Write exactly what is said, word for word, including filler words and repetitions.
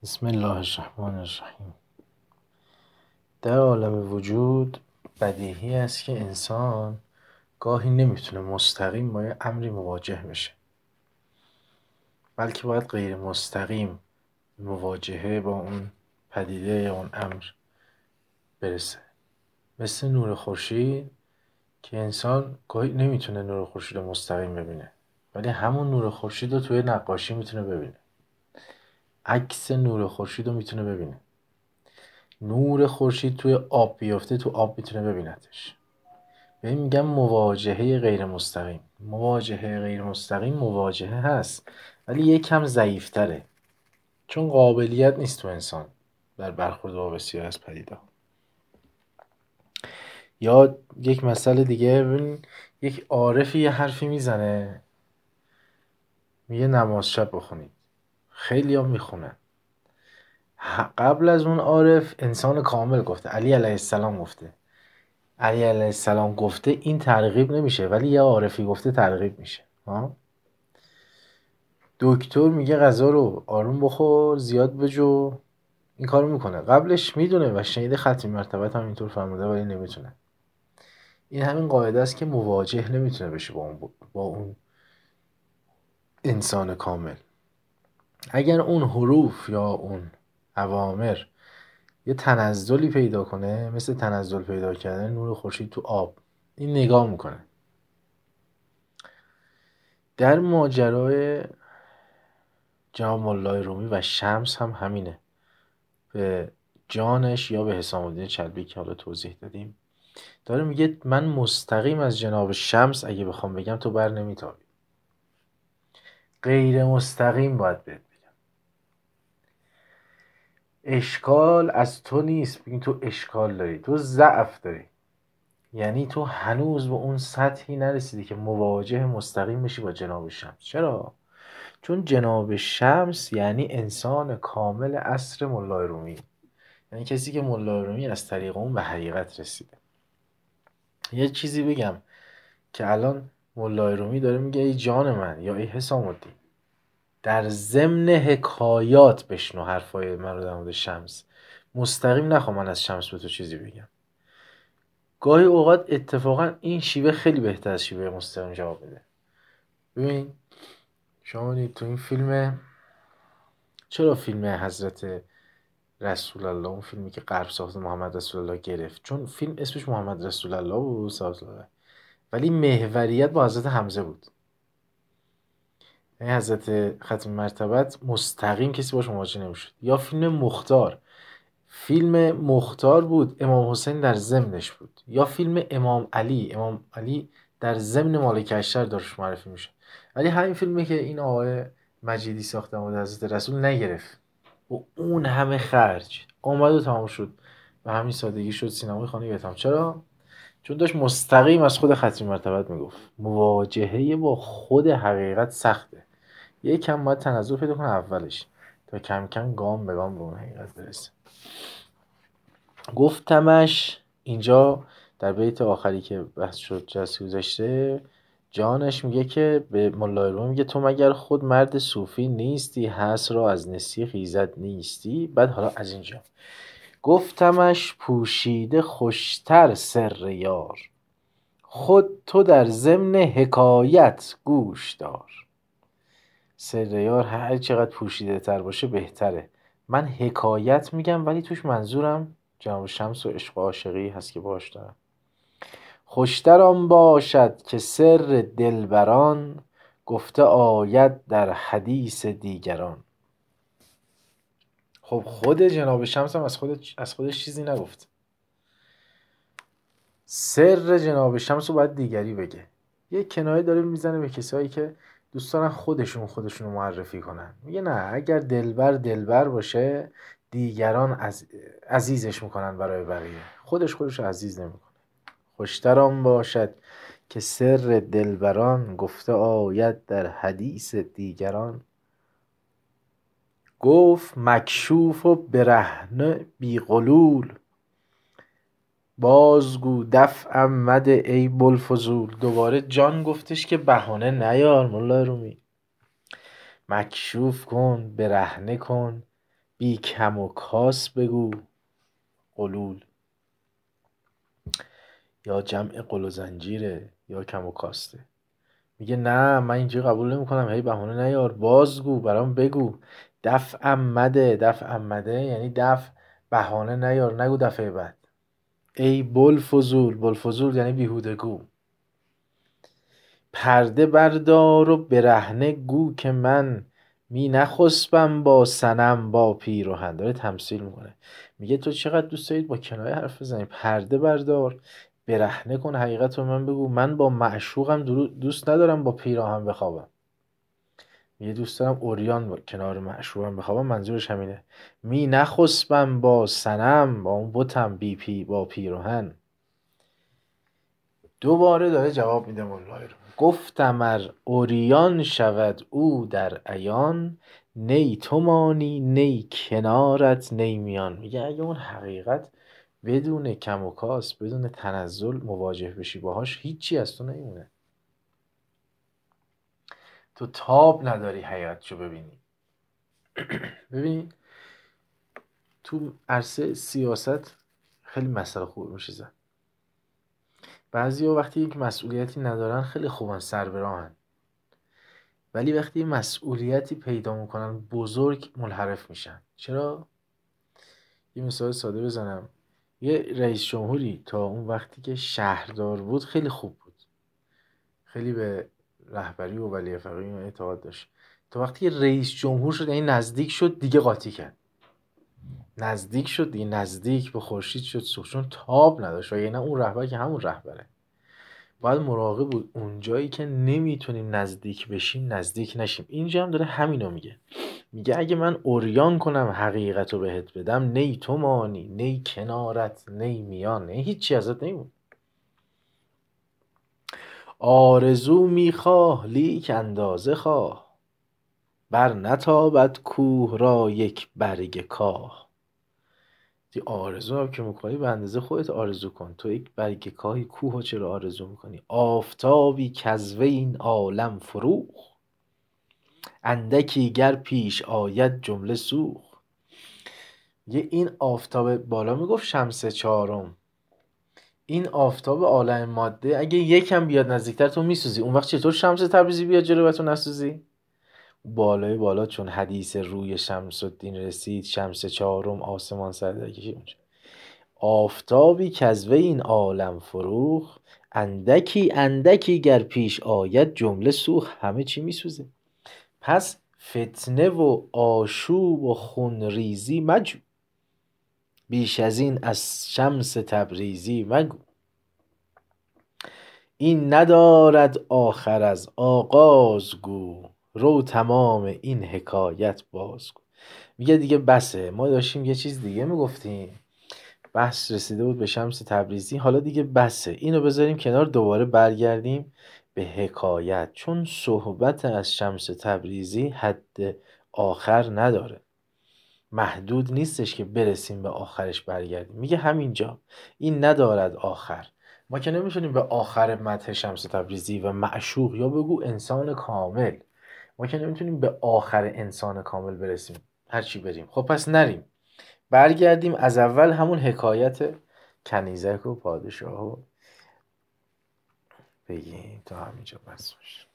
بسم الله الرحمن الرحیم. در عالم وجود بدیهی است که انسان گاهی نمیتونه مستقیم با یه امری مواجه بشه، بلکه باید غیر مستقیم مواجهه با اون پدیده یا اون امر برسه. مثل نور خورشید که انسان گاهی نمیتونه نور خورشید رو مستقیم ببینه، ولی همون نور خورشید رو توی نقاشی میتونه ببینه، عکس نور خورشید رو میتونه ببینه. نور خورشید توی آب بیفته، تو آب میتونه ببینتش. به این میگم مواجهه غیر مستقیم. مواجهه غیر مستقیم مواجهه هست، ولی یکم ضعیفتره، چون قابلیت نیست تو انسان در برخورد با بسیاری از پدیده. یا یک مسئله دیگه، ببین یک عارفی یه حرفی میزنه، میگه نماز شب بخونید، خیلی هم میخونن. قبل از اون عارف انسان کامل گفته، علی علیه السلام گفته. علی علیه السلام گفته این ترغیب نمیشه، ولی یه عارفی گفته ترغیب میشه. ها؟ دکتر میگه غذا رو آروم بخور، زیاد بجو، این کارو میکنه. قبلش میدونه و شنیده ختمی مرتبت هم اینطور فرموده، ولی نمیتونه. این همین قاعده است که مواجه نمیتونه بشه با اون با اون انسان کامل. اگر اون حروف یا اون اوامر یه تنزلی پیدا کنه، مثل تنزل پیدا کردن نور خورشید تو آب، این نگاه میکنه. در ماجرای جناب مولای رومی و شمس هم همینه. به جانش یا به حسام الدین چلبی که حالا توضیح دادیم داره میگه من مستقیم از جناب شمس اگه بخوام بگم تو بر نمیتابی، غیر مستقیم باید بهت بگم. اشکال از تو نیست، بگین تو اشکال داری، تو ضعف داری، یعنی تو هنوز به اون سطحی نرسیدی که مواجه مستقیم بشی با جناب شمس. چرا؟ چون جناب شمس یعنی انسان کامل عصر مولای رومی، یعنی کسی که مولای رومی از طریق اون به حقیقت رسیده. یه چیزی بگم که الان مولای رومی داره میگه ای جان من یا ای حسام الدین، در ضمن حکایات بشنو حرفای من رو در مورد شمس، مستقیم نخوام من از شمس به تو چیزی بگم. گاهی اوقات اتفاقا این شیوه خیلی بهتر از شیوه مستقیم جواب میده. ببین شما دید تو این فیلم، چرا فیلم حضرت رسول الله، اون فیلمی که غرب ساخت محمد رسول الله گرفت، چون فیلم اسمش محمد رسول الله بود صلی الله، ولی محوریت با حضرت حمزه بود. یعنی حضرت ختم مرتبت مستقیم کسی باش مواجه نمیشد. یا فیلم مختار، فیلم مختار بود، امام حسین در ضمنش بود. یا فیلم امام علی، امام علی در ضمن مالک اشتر داشت معرفی میشه. ولی همین فیلمی که این آقای مجیدی ساخته بود حضرت رسول نگرفت و اون همه خرج آمد و تمام شد، و همین سادگی شد سینمای خانه ویتنام. چرا؟ چون داشت مستقیم از خود ختم مرتبت میگفت. مواجهه با خود حقیقت سخته، یکم باید تنزل پیدا کنه اولش تا کم کم گام به گام به اون حقیقت برسه. گفتمش اینجا در بیت آخری که بحث شد جلسه گذشته، جانش میگه که به مولای رومی میگه تو مگر خود مرد صوفی نیستی، هست را از نسی خیزد نیستی. بعد حالا از اینجا گفتمش پوشیده خوشتر سر یار، خود تو در ضمن حکایت گوش دار. سر یار هر چقدر پوشیده تر باشه بهتره. من حکایت میگم ولی توش منظورم جناب شمس و عشق و عاشقی هست که باش دارم. خوشتر آن باشد که سر دلبران، گفته آید در حدیث دیگران. خب خود جناب شمس هم از خود از خودش چیزی نگفت. سر جناب شمس رو باید دیگری بگه. یه کنایه داره میزنه به کسایی که دوست دارن خودشون خودشون رو معرفی کنن. میگه نه، اگر دلبر دلبر باشه دیگران از عزیزش میکنن برای بقیه، خودش خودش رو عزیز نمیکنه. خوشتر آن باشد که سر دلبران، گفته آید در حدیث دیگران. گفت مکشوف و برهنه بی غلول، بازگو دفعم مده ای بوالفضول. دوباره جان گفتش که بهانه نیار مولای رومی، مکشوف کن، برهنه کن، بی کم و کاس بگو قلول، یا جمع قل و زنجیره یا کم و کاسته. میگه نه من اینجا قبول نمیکنم، هی بهونه نیار، بازگو برام بگو. دفعم مده، دفعم مده یعنی دفع بهانه نیار، نگو دفعه بعد. ای بلفضول، بلفضول یعنی بیهودگو. پرده بردار و برهنه گو که من می نخسبم با صنم با پیراهن. داره تمثیل میکنه، میگه تو چقدر دوست دارید با کنایه حرف بزنی، پرده بردار، برهنه کن، حقیقت رو من بگو. من با معشوقم دوست ندارم با پیراهن بخوابم. میگه دوست دارم اوریان با کنار معشوقم بخوابم، منظورش همینه. می نخسبم با صنم، با اون بتم، بی پی با پیراهن. دوباره داره جواب میده مولای رو. گفتم ار اوریان شود او در عیان، نی تو مانی نی کنارت نی میان. میگه اگه اون حقیقت بدون کم و کاس، بدون تنزل مواجه بشی باهاش، هیچی از تو نمیمونه. تو تاب نداری حیاتشو ببینی. ببین تو عرصه سیاست خیلی مسئله خوب میشه زد. بعضیا وقتی یک مسئولیتی ندارن خیلی خوبن، سر به راهن، ولی وقتی مسئولیتی پیدا میکنن بزرگ، منحرف میشن. چرا؟ یه مثال ساده بزنم. یه رئیس جمهوری تا اون وقتی که شهردار بود خیلی خوب بود، خیلی به رهبری و ولی فقیه اعتقاد داشت. تا وقتی که رئیس جمهور شد، یعنی نزدیک شد، دیگه قاطی کرد. نزدیک شد دیگه، نزدیک به خورشید شد صبح، چون تاب نداشت. و یعنی اون رهبر که همون رهبره. باید مراقب بود اون جایی که نمیتونیم نزدیک بشیم نزدیک نشیم. اینجا هم داره همینو میگه. میگه اگه من اوریان کنم حقیقت رو بهت بدم، نی تو مانی نی کنارت نی میان، نه هیچی ازت نیمون. آرزو میخواه لیک اندازه خواه، بر نتابد کوه را یک برگ کاه. دی آرزو هم که میکنی به اندازه خودت آرزو کن. تو یک برگ کاهی، کوه چرا آرزو میکنی؟ آفتابی کزوه این عالم فروخ، اندکی گر پیش آید جمله سوخ. یه این آفتاب بالا میگفت شمس چهارم، این آفتاب عالم ماده اگه یکم بیاد نزدیکتر تو میسوزی. اون وقت چطور شمس تبریزی بیاد جلو و تو نسوزی؟ بالای بالا چون حدیث روی شمس الدین رسید، شمس چهارم آسمان سر در کشید اونجا. آفتابی کزوه این عالم فروخ، اندکی اندکی گر پیش آید جمله سوخ. همه چی میسوزه. پس فتنه و آشوب و خونریزی مجو، بیش از این از شمس تبریزی مگو. این ندارد آخر از آغاز گو، رو تمام این حکایت بازگو. میگه دیگه بسه، ما داشتیم یه چیز دیگه میگفتیم، بحث رسیده بود به شمس تبریزی، حالا دیگه بسه، اینو بذاریم کنار، دوباره برگردیم به حکایت. چون صحبت از شمس تبریزی حد آخر نداره، محدود نیستش که برسیم به آخرش برگردیم. میگه همینجا این ندارد آخر. ما که نمیتونیم به آخر مدح شمس تبریزی و معشوق، یا بگو انسان کامل، ما که نمیتونیم به آخر انسان کامل برسیم هرچی بریم. خب پس نریم، برگردیم از اول همون حکایت کنیزک و پادشاه رو بگیم تا همینجا بس باشه.